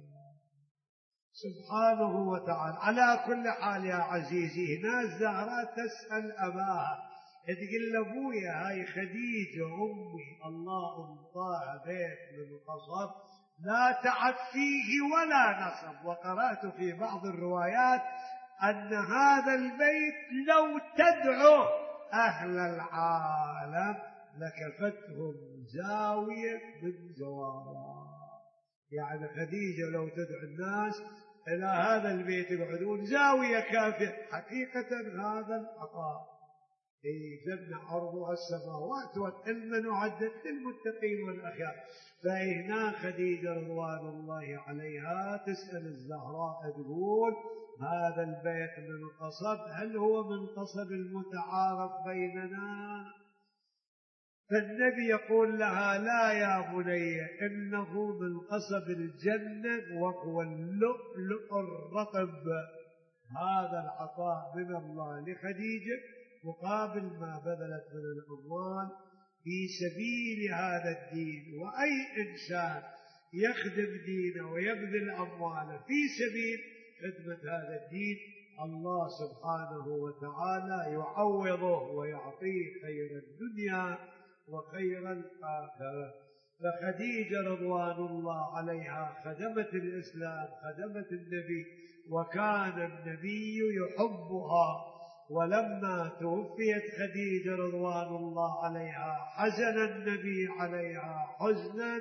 سبحانه وتعالى. على كل حال يا عزيزي، هنا الزهراء تسأل أباها تقول لأبويا: هاي خديجة أمي الله أنطاها بيت من قصب لا تعب فيه ولا نصب. وقرأت في بعض الروايات أن هذا البيت لو تدعو أهل العالم لكفتهم زاوية من زوارها. يعني خديجة لو تدعو الناس إلى هذا البيت يقعدون زاوية كافية. حقيقة هذا العطاء في جنة عرضها السماوات والأرض أعدت للمتقين والأخيار. فهنا خديجة رضوان الله عليها تسأل الزهراء تقول: هذا البيت من قصب، هل هو من قصب المتعارف بيننا؟ فالنبي يقول لها: لا يا بني، إنه من قصب الجنة وهو اللؤلؤ الرطب. هذا العطاء من الله لخديجة مقابل ما بذلت من الأموال في سبيل هذا الدين. وأي إنسان يخدم دينه ويبذل أمواله في سبيل خدمة هذا الدين الله سبحانه وتعالى يعوضه ويعطيه خير الدنيا وخير الآخرة. فخديجة رضوان الله عليها خدمت الإسلام، خدمت النبي، وكان النبي يحبها. ولما توفيت خديجة رضوان الله عليها حزن النبي عليها حزنا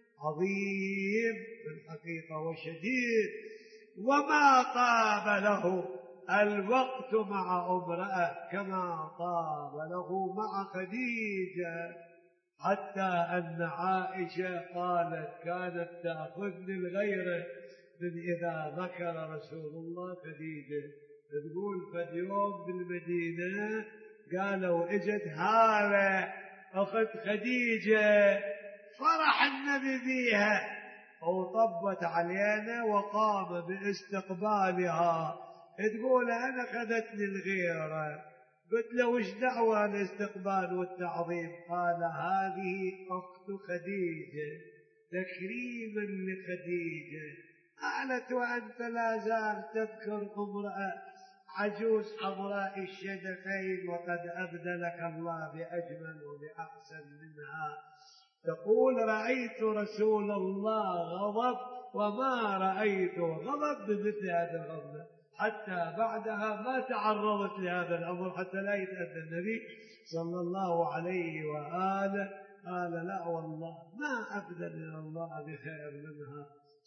عظيم في الحقيقة وشديد، وما طاب له الوقت مع امرأة كما طاب له مع خديجة، حتى أن عائشة قالت كانت تأخذني الغيرة من إذا ذكر رسول الله خديجة. تقول فد يوم بالمدينة قالوا اجت هالة أخت خديجة، فرح النبي بيها وطبت علينا وقام باستقبالها. تقول أنا خذتني الغيرة. قلت له وش دعوة الاستقبال والتعظيم؟ قال هذه أخت خديجة تكريما لخديجة. قالت وأنت لا زال تذكر امرأة عجوز حمراء الشدقين وقد أبدلك الله بأجمل وبأحسن منها. تقول رأيت رسول الله غضب وما رأيت غضب بمثل هذا الغضب، حتى بعدها ما تعرضت لهذا الأمر حتى لا يتأذى النبي صلى الله عليه وآله. قال لا والله ما أبدلني الله بخير منها،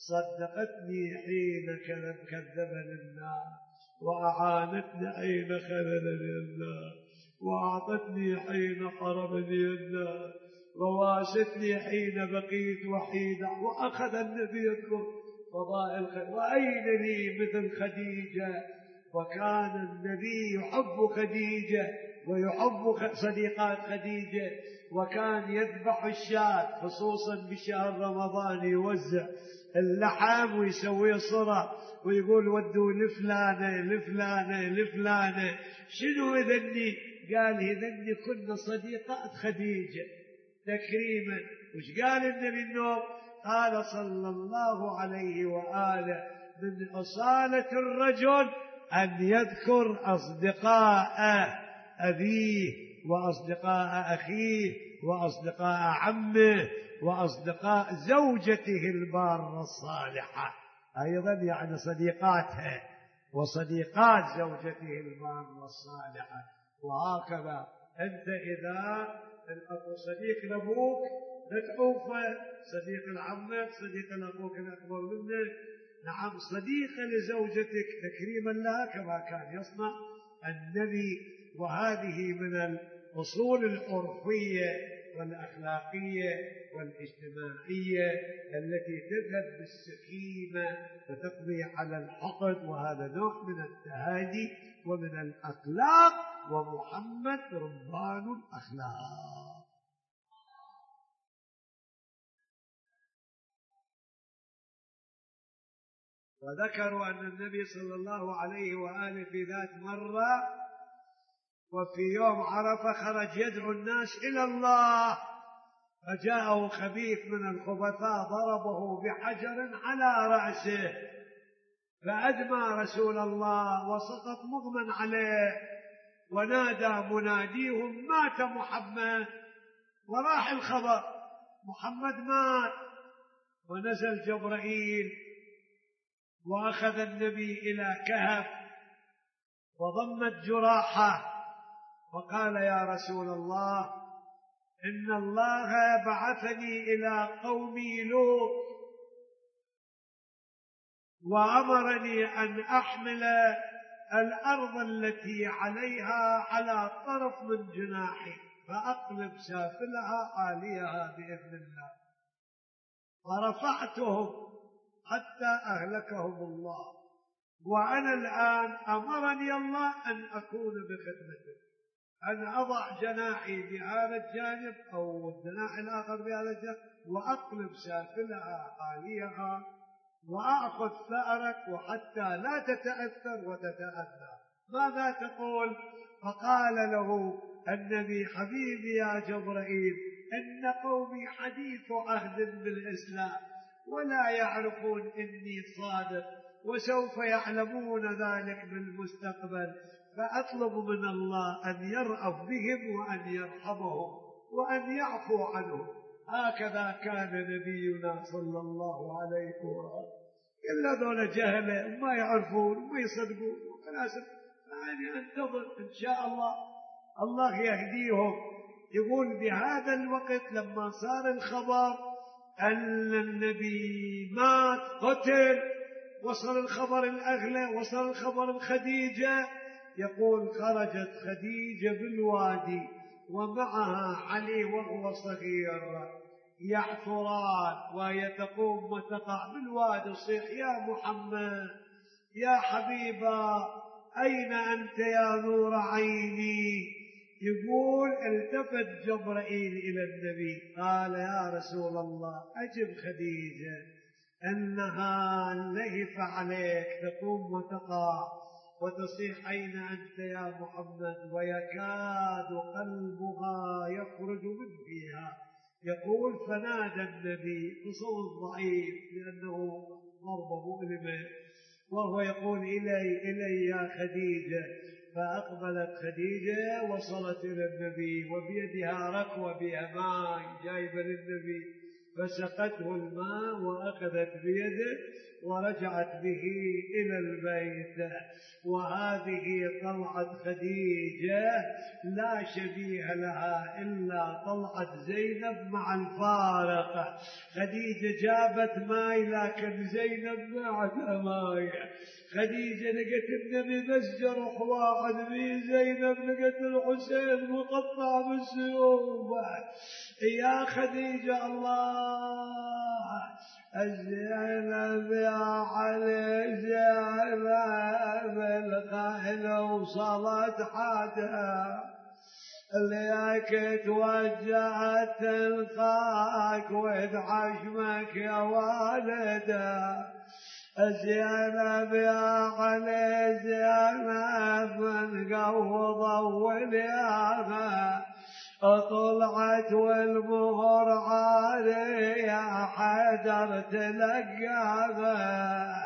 صدقتني حين كذبني الناس، وأعانتني حين خذلني الناس، وأعطتني حين حرمني الناس، وواستني حين بقيت وحيدا. وأخذ النبي يذكر فضائل خديجة. وأين لي مثل خديجة؟ وكان النبي يحب خديجة ويحب صديقات خديجة، وكان يذبح الشاة خصوصا بشهر رمضان، يوزع اللحم ويسوي صرة ويقول ودوا لفلانة لفلانة لفلانة. شنو إذني؟ قال إذني كنا صديقات خديجة تكريما. وش قال النبي النوم؟ قال صلى الله عليه وآله من أصالة الرجل أن يذكر أصدقاء أبيه وأصدقاء أخيه وأصدقاء عمه وأصدقاء زوجته البارة الصالحة، أيضا يعني صديقاتها وصديقات زوجته البارة الصالحة. وهكذا أنت إذا صديق لأبوك نتعوفه، صديق لعمك، صديق لأبوك الأكبر منك، نعم صديق لزوجتك تكريما لها كما كان يصنع النبي. وهذه من الأصول العرفية والأخلاقية والاجتماعية التي تذهب بالسكينة وتقضي على الحقد، وهذا نوع من التهادي ومن الأخلاق، ومحمد ربان الأخلاق. وذكروا أن النبي صلى الله عليه وآله في ذات مرة وفي يوم عرفة خرج يدعو الناس إلى الله، فجاءه خبيث من الخبثاء ضربه بحجر على رأسه فأدمى رسول الله وسقط مغمى عليه، ونادى مناديهم مات محمد، وراح الخبر محمد مات. ونزل جبرائيل وأخذ النبي إلى كهف وضمت جراحه وقال يا رسول الله إن الله بعثني إلى قومي لوط وأمرني أن أحمل الأرض التي عليها على طرف من جناحي فأقلب سافلها عاليها بإذن الله، فرفعتهم حتى أهلكهم الله، وأنا الآن أمرني الله أن أكون بخدمته، أن أضع جناحي بهذا الجانب أو الجناح الآخر بهذا الجانب وأقلب سافلها عاليها وأخذ ثأرك وحتى لا تتأثر وتتأذى. ماذا تقول؟ فقال له النبي: حبيبي يا جبرائيل، إن قومي حديث عهد بالإسلام ولا يعرفون إني صادق، وسوف يعلمون ذلك بالمستقبل، فأطلب من الله أن يرأف بهم وأن يرحمهم وأن يعفو عنهم. هكذا كان نبينا صلى الله عليه وسلم. إلا ذولا جهلة وما يعرفون وما يصدقون وناس يعني انتظر إن شاء الله الله يهديهم. يقول بهذا الوقت لما صار الخبر أن النبي مات قتل، وصل الخبر الأغلى، وصل الخبر الخديجة، يقول خرجت خديجة بالوادي ومعها علي وهو صغير يعثران، وهي تقوم وتقع بالوادي تصيح: يا محمد يا حبيبا أين أنت يا نور عيني؟ يقول التفت جبرائيل إلى النبي قال: يا رسول الله أجب خديجة أنها لهف عليك، تقوم وتقع وتصيح: أين أنت يا محمد؟ ويكاد قلبها يخرج من فيها. يقول فنادى النبي بصوت ضعيف لأنه ضربة مؤلمة وهو يقول: إلي إلي يا خديجة. فأقبلت خديجة وصلت إلى النبي وبيدها ركوة بها ماء جايبة للنبي، فسقته الماء وأخذت بيده ورجعت به إلى البيت. وهذه طلعت خديجة لا شبيه لها إلا طلعت زينب مع الفارق. خديجة جابت ماء لكن زينب ما عندها ماء. خديجة لقت النبي بس جرح واحد به، زينب لقت الحسين مقطع بالسيوف. يا خديجة الله الزينب يا علي زينب الخيل وصلت حدها ليك توجهت تلقاك وتعشمك يا والده. زينب يا علي زينب من قوضة وليانا طلعت والمهر عالي يا حيدر تلقاها.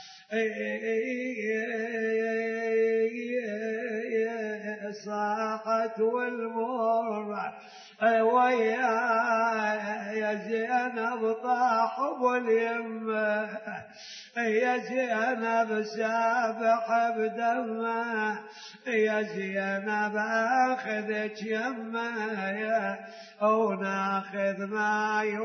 صاحت والمهر ويا يا زينب طاح باليمه، يا زينب سابح بدمه، يا زينب اخذك يمه وناخذ ماي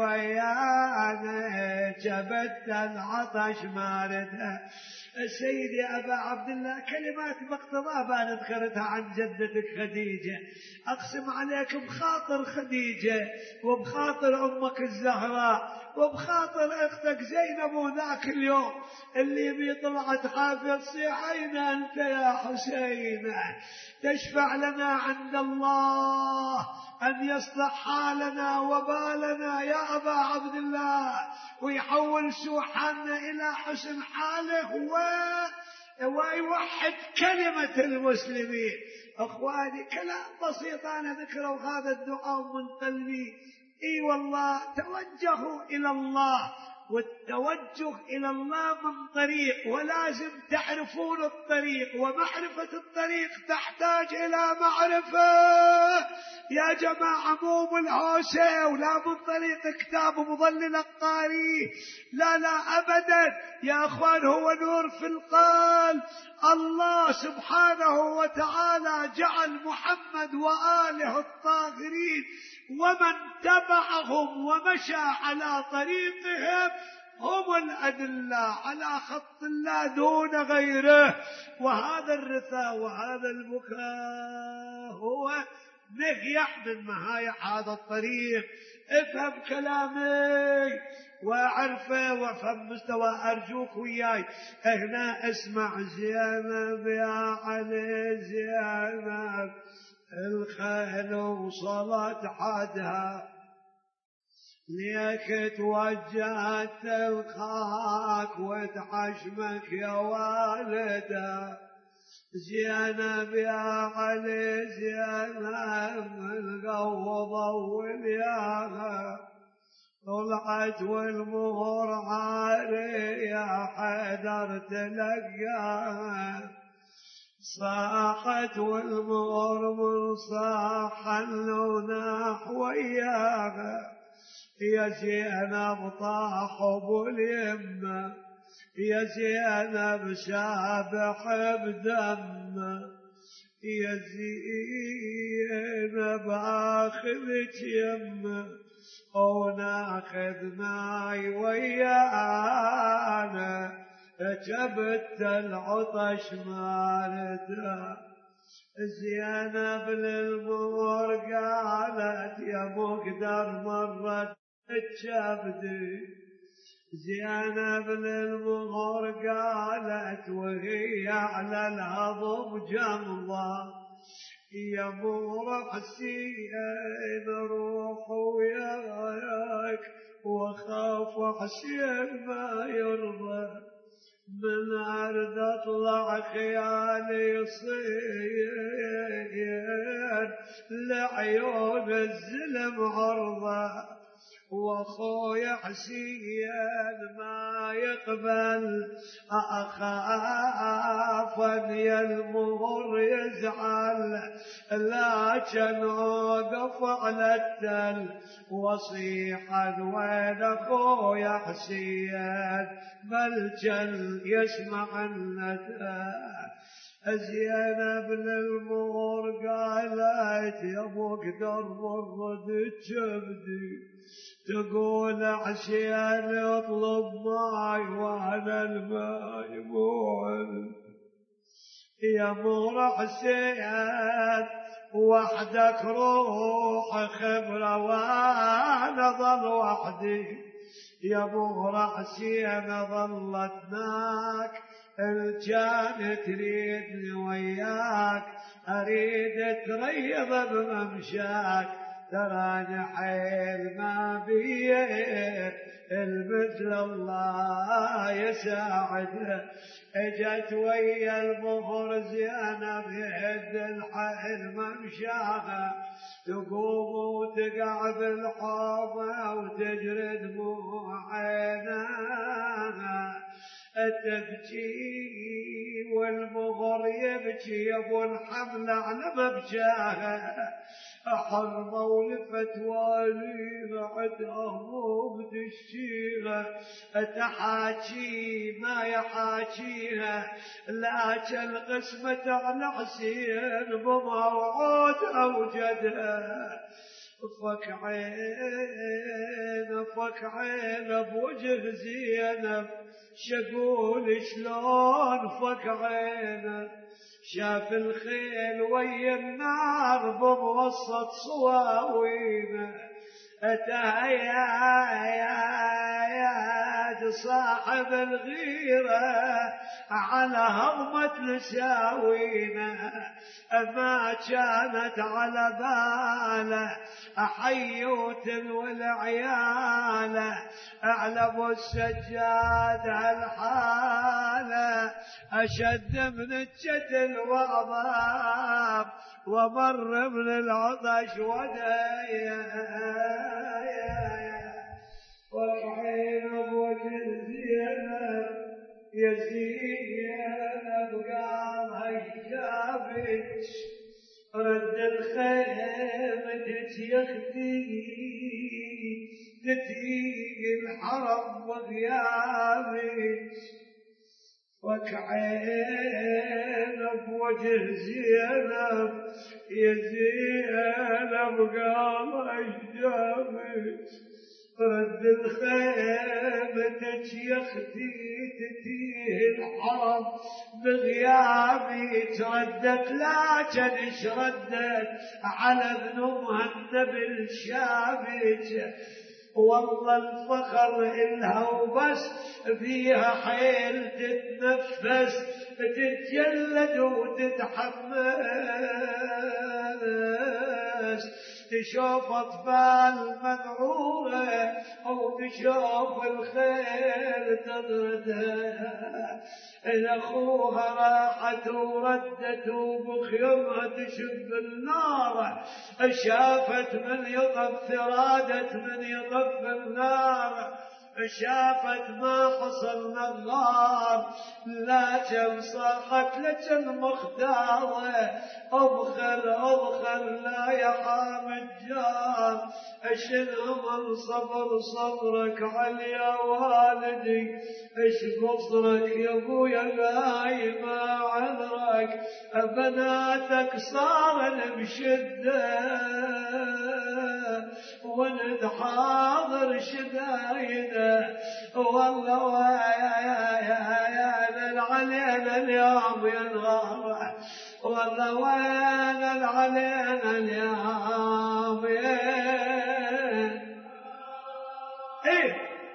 ويانا جبت العطش مارده. سيدي أبا عبد الله كلمات باقتضابها ذكرتها عن جدتك خديجة. أقسم عليك بخاطر خديجة وبخاطر أمك الزهراء وبخاطر أختك زينب وذاك اليوم اللي بي طلعت حافية تصيح: أين أنت يا حسين؟ تشفع لنا عند الله أن يصلح حالنا وبالنا يا أبا عبد الله ويحول سوء حالنا إلى حسن حاله ويوحد كلمة المسلمين. أخواني كلام بسيط أنا ذكره هذا الدعاء من قلبي. إي والله توجهوا إلى الله، والتوجه إلى الله من طريق، ولازم تعرفون الطريق، ومعرفة الطريق تحتاج إلى معرفة يا جماعة، مو بالهوسة ولا من طريق كتاب مضلل القاري، لا لا أبدا يا أخوان، هو نور في القلب. الله سبحانه وتعالى جعل محمد وآله الطاهرين ومن تبعهم ومشى على طريقهم هم الأدلة على خط الله دون غيره. وهذا الرثاء وهذا البكاء هو مهيح من مهايح هذا الطريق. افهم كلامي واعرفه وافهم مستوى. أرجوك وياي هنا اسمع: زينب يا علي زينب الخيل وصلت حدها ليك توجهت تلقاك وتحشمك يا والده زينب يا علي زينب القوضة والياها طلعت والمهر عالي يا حيدر تلقاها صاحت والمهر من صاحا وناح وياها يا زينب طاحوا باليمه يا زينب سابح بدمه يا زينب آخذك يمه وناخذ معي ويانا جبت العطش مالته زينب للمور قالت يا مقدر مرت الجبدي زينب للمغور قالت وهي على الهضم جمضة يا مور حسين روح وياك وخاف حسين ما يرضى من أرض اطلع خيالي يصير لعيون الزلم عرضه واخويا حسين ما يقبل اخاف ان المهر يزعل لكن اوقف على التل وصيحا وين اخويا حسين ملجل يسمع الندى زينب للمهر قالت يا مقدر مرد الجبدي تقول عشان اطلب ماي وانا الماي موعد يا مور حسين وحدك روح خبرة وانا ظل وحدي يا مور حسين ظلتناك الجان تريدني وياك اريد تريض بممشاك تراني حيل ما بي المثل الله يساعده اجت ويا المهر زينب يهد الحيل ممشاها تقوم وتقع بالحوضة وتجري دموع عيناها تبكي والمغر يبكي يا ابو الحمل على مبجاها حرمه ولفت والي بعد هموم تشتيها تحاكي ما يحاكيها لكن قسمة على حسين بموعود اوجدها فك عين فك عين بوجه زينب شقول شلون فك عينه شاف الخيل ويا النار بموسط صواوينه أتهيأ صاحب الغيرة على هضمة لساوينه ما كانت على باله حيوت والعيالة أعلم السجاد الحالة أشد من الجدل وعظام ومر من العطش ودايا والحين بوجه زينب يزينب قال هيجابك رد الخيمة يخدي تتيق الحرم وغيابك وكعين بوجه زينب يا زينب قال هيجابك رد الخيمة يخدي تتيه الحرم بغيابي تردت لكن اش ردت على ذنوبها النبي الشابك والله الفخر إلها وبس فيها حيل تتنفس تتجلد وتتحمس تشوف أطفال مذعورة أو تشوف الخير تطردها، إن أخوها راحت وردت وبخيمها تشب النار، شافت من يطف ثرادت من يطف النار، شافت ما حصل نغار، لكن صاحت لك المختارة أبخل أبخل لا يا حامد جار، اشنو من صبر صبرك علي يا والدي، اش قصرك يا ابويا لا ما عذرك، بناتك صارن بشده ولد حاضر شدايده، والله يا يا يا يا علينا اليوم ينغار، والله وين علينا اليوم ايه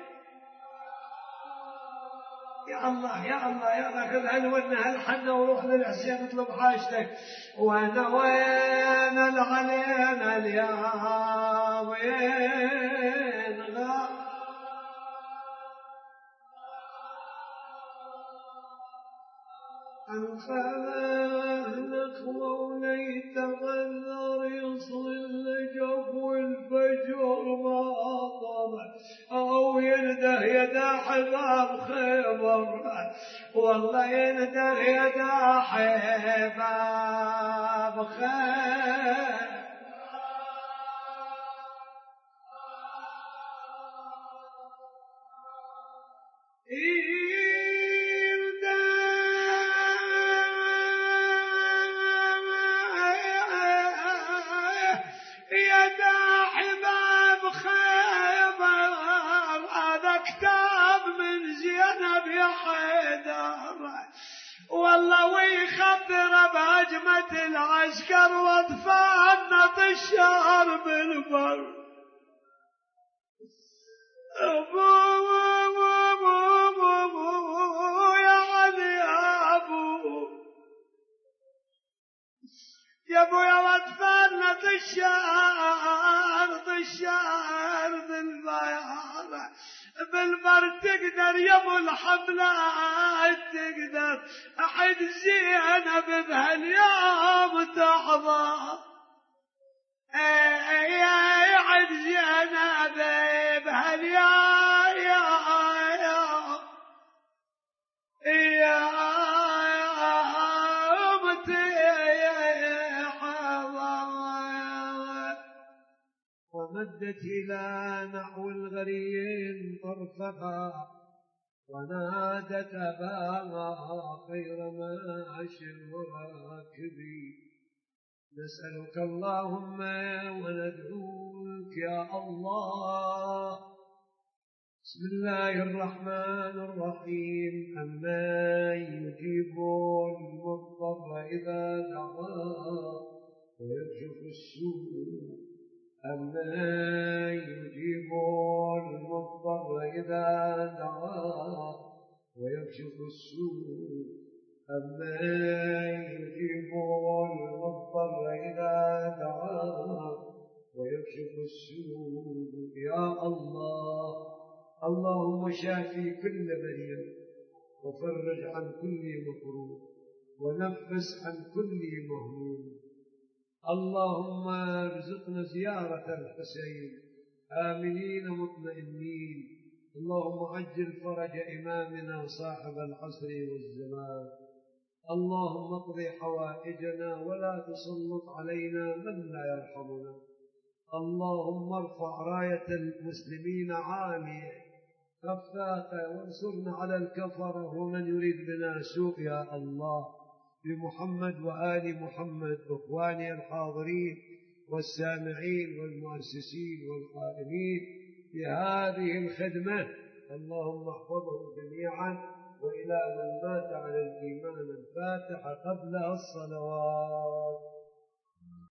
يا الله يا الله يا الله خذ هالونا هالحنة وروح للحسين اطلب حاجتك، وانا وين علينا اليوم وين غاب الخلق وليت غذر يصل لجو الفجر ما طلع أو ينده يدا حباب خيبر، والله ينده يدا حباب خيبر والله ويخبر بهجمة العسكر واطفالنا بالشهر بالبر، أبو أبو أبو يا علي يا أبو يا أبو يا واطفالنا بالشهر بالشهر بالبر بالبر تقدر يا ابو الحملات تقدر احد زينب بهاليوم تحظى، يا احد زينب بهاليوم يا ومدت إلى نحو الغريم طرفها ونادت أباها خير ماش وراكبي، نسألك اللهم وندعوك يا الله. بسم الله الرحمن الرحيم. أما يجيب المضطر إذا دعاه ويكشف السوء، أما يجيب المضطر إذا دعاه ويكشف السوء، أما يجيب المضطر إذا دعاه ويكشف السوء. يا الله، اللهم شافي كل مريض وفرج عن كل مكروه ونفس عن كل مهموم. اللهم ارزقنا زيارة الحسين آمنين مطمئنين. اللهم عجل فرج إمامنا صاحب العصر والزمان. اللهم اقض حوائجنا ولا تسلط علينا من لا يرحمنا. اللهم ارفع راية المسلمين عالية خفاقة وانصرنا على الكفرة ومن يريد بنا سوء يا الله، بمحمد وآل محمد وإخواني الحاضرين والسامعين والمؤسسين والقائمين بهذه الخدمة. اللهم احفظهم جميعا، وإلى من مات على الإيمان الفاتحة قبلها الصلوات.